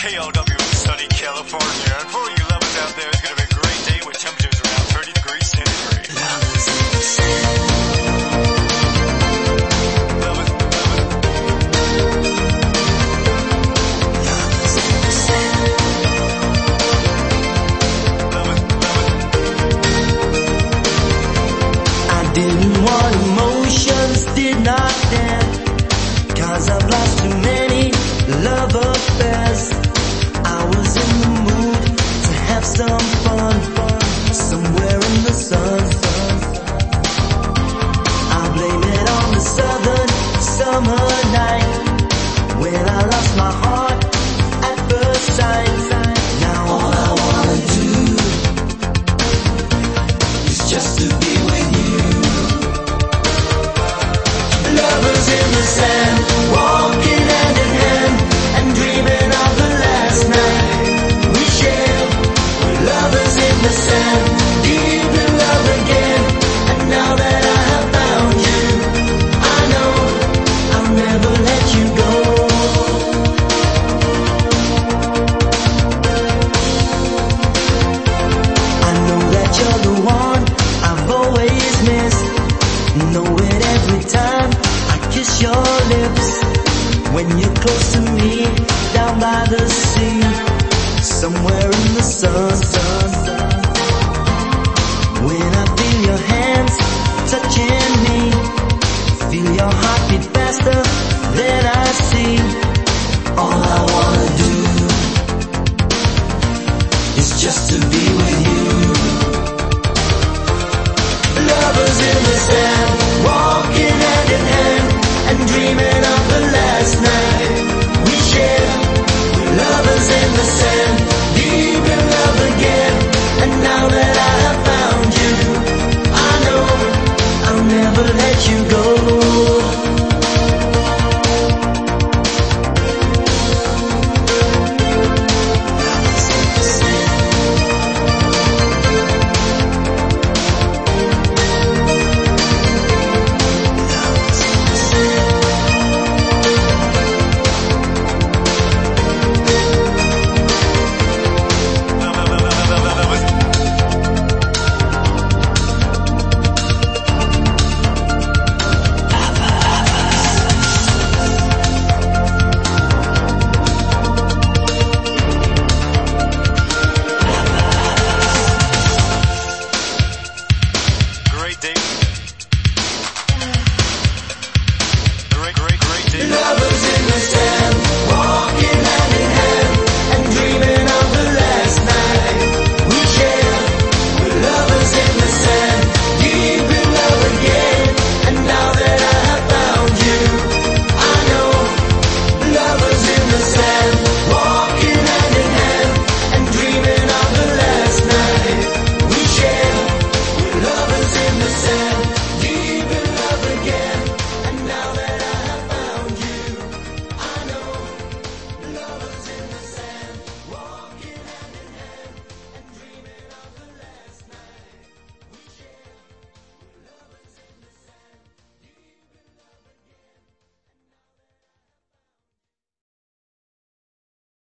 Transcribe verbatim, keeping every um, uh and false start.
K L W in sunny California. And for you lovers out there, it's going to be a great day with temperatures around thirty degrees centigrade. Lovers in the sand. Lovers, lovers. Lovers in the sand. Lovers, lovers. I didn't want emotions, did not dare, 'cause I've lost too many love affairs. I was in the mood to have some fun, somewhere in the sun. I blame it on the southern summer night, when I lost my heart at first sight. Now all I wanna do is just to be with you. Lovers in the sand, walking hand in hand, and dreaming of the last night we shared. We're lovers in the sand, deep in love again. And now that I have found you, I know I'll never let you go. I know that you're the one I've always missed. Know it every time I kiss your lips, when you're close to me, down by the sea, somewhere in the sun. When I feel your hands touching me, feel your heartbeat faster than I see. All I wanna do is just to be with you.